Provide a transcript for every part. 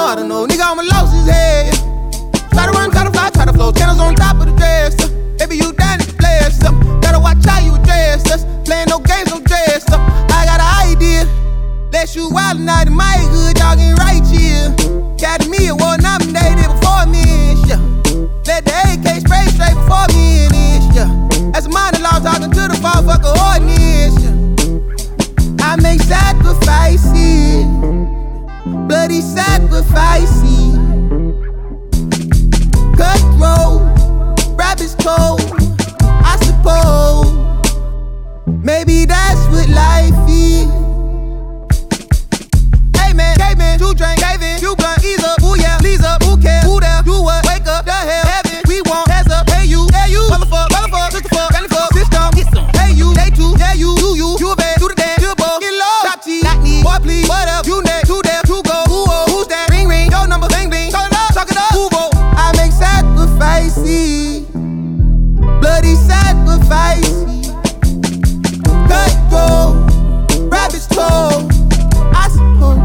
I don't know. Nigga, I'm a lost as hell. Try to run, try to fly, try to flow. Channels on top of the dresser. Baby, you down to play us up. Gotta watch how you address us. Playing no games, no dress up. I got an idea. Let you wild night in my hood, y'all getting right here. Academy Award nominated before me and shit. Let the AK spray straight before me and this, yeah. As a minor law talking to the motherfucker ordinance, yeah. I make sacrifices, bloody sacrifices. Cutthroat, rabbit's cold, I suppose. Maybe that's what life is. Hey man, caveman, you drink, cave in, you blunt, ease up, ooh yeah, please up, who cares, who there, do what, wake up, the hell, heaven, we want, heads up, hey you, motherfuck, sister fuck, granny fuck, system, hey you, they too, yeah you a bad, do the dance, you a bug, get low, top T, not need, boy please, what up, you next, you there, you go, who's that, ring, your number, bling, talk it up, who go, I make sacrifices, bloody sacrifices, cutthroat, rabbit's toe, I suppose.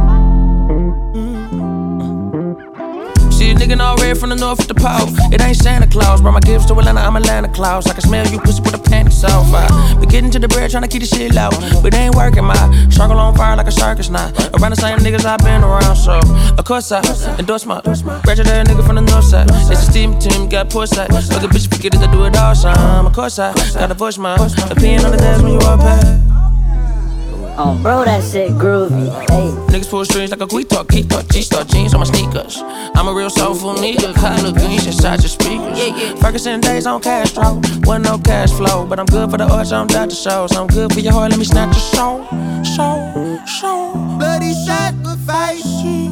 See a nigga all red from the north with the pole. It ain't Santa Claus, brought my gifts to Atlanta, I'm Atlanta Claus. I can smell you pussy with a panties off. Been getting to the bread, tryna keep the shit low, but it ain't working. My circle on fire like a circus now. Around the same niggas I've been around, so of course I endorse my ratchet ass nigga from the north side. It's a steam team, got push side. Look at bitch, forget it, I do it all time. Of course I gotta push my opinion on the dash when you walk past. Oh, bro, that shit groovy. Hey. Niggas pull strings like a guitar, G-star jeans on my sneakers. I'm a real soulful nigga, collard greens inside your speakers. Ferguson days on Castro, wasn't no cash flow, but I'm good for the arts, I'm Dr. Shows. I'm good for your heart, let me snatch your soul. Bloody sacrifice.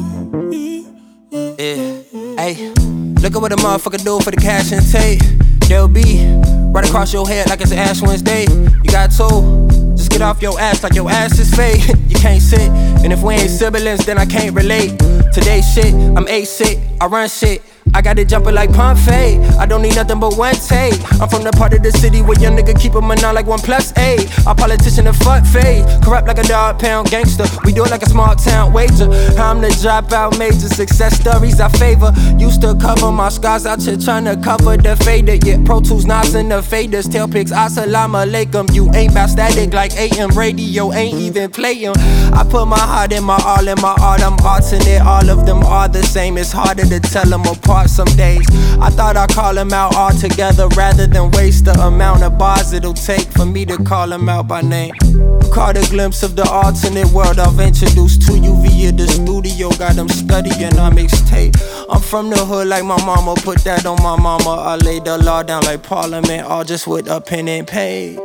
Yeah, hey, look at what a motherfucker do for the cash and tape. They'll be right across your head like it's Ash Wednesday. You got two. Just get off your ass like your ass is fake. You can't sit, and if we ain't siblings, then I can't relate. Today's shit, I'm A-sick, I run shit. I got it jumping like pump fade. I don't need nothing but one take. I'm from the part of the city where young nigga keep 'em on like 1+8. Our politician a fuck fade. Corrupt like a dog pound gangster. We do it like a small town wager. I'm the dropout major. Success stories I favor. Used to cover my scars out here trying to cover the fader. Yeah, Pro Tools, knobs and the faders. Tail pics, assalamu alaikum. You ain't bout static like AM radio. Ain't even playing. I put my heart in my all in my art. I'm arts in it. All of them are the same. It's harder to tell them apart some days. I thought I'd call them out all together rather than waste the amount of bars it'll take for me to call them out by name. Caught a glimpse of the alternate world I've introduced to you via the studio. Got them studying on mixtape. I'm from the hood like my mama, put that on my mama. I laid the law down like Parliament, all just with a pen and page.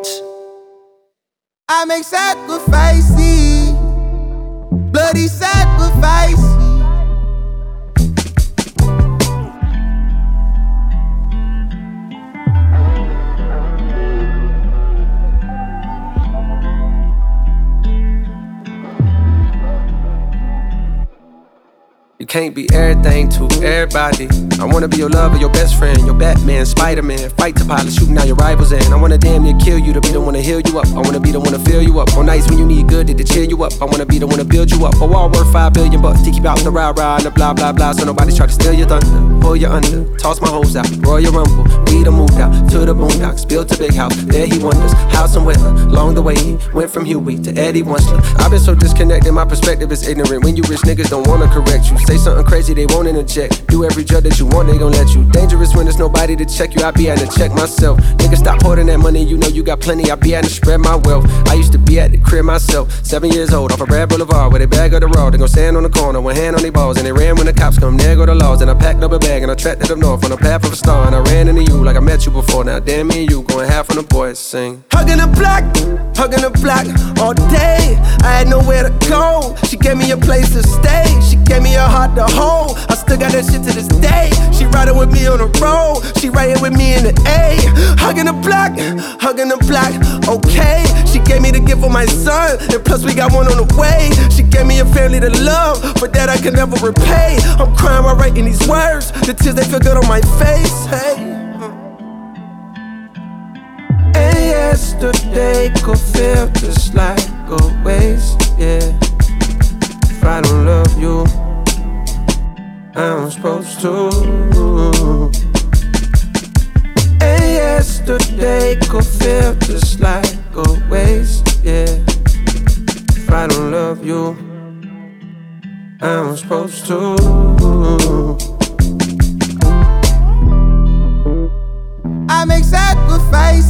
I make sacrifices, bloody sacrifices. You can't be everything to everybody. I wanna be your lover, your best friend, your Batman, Spider-Man. Fight the pilot, shooting out your rivals in. I wanna damn near kill you to be the one to heal you up. I wanna be the one to fill you up. On nights when you need good to cheer you up. I wanna be the one to build you up. A wall worth $5 billion to keep out the rah-rah and the blah blah blah. So nobody try to steal your thunder, pull you under. Toss my hoes out, Royal Rumble. We done moved out to the boondocks, built a big house. There he wonders how some weather. Along the way he went from Huey to Eddie Winsler. I've been so disconnected, my perspective is ignorant. When you rich niggas don't wanna correct you. Say something crazy, they won't interject. Do every drug that you want, they gon' let you. Dangerous when there's nobody to check you. I be having to check myself. Nigga, stop hoarding that money, you know you got plenty. I be having to spread my wealth. I used to be at the crib myself, 7 years old, off a Brad Boulevard, where they bag of the raw. They gon' stand on the corner, one hand on their balls, and they ran when the cops come. There go the laws, and I packed up a bag and I tracked it up north on the path of a star, and I ran into you like I met you before. Now damn me and you going half on the boys sing. Hugging the block all day. I had nowhere to go. She gave me a place to stay. She gave me a heart to hold. I still got that shit to this day. She riding with me on the road. She riding with me in the A. Hugging the block, okay. She gave me the gift of my son, and plus we got one on the way. She gave me a family to love, but that I can never repay. I'm crying while writing these words. The tears, they feel good on my face. Hey. And yesterday could feel just like a waste, yeah. If I don't love you, I'm supposed to. And yesterday could feel just like a waste, yeah. If I don't love you, I'm supposed to. I make sacrifices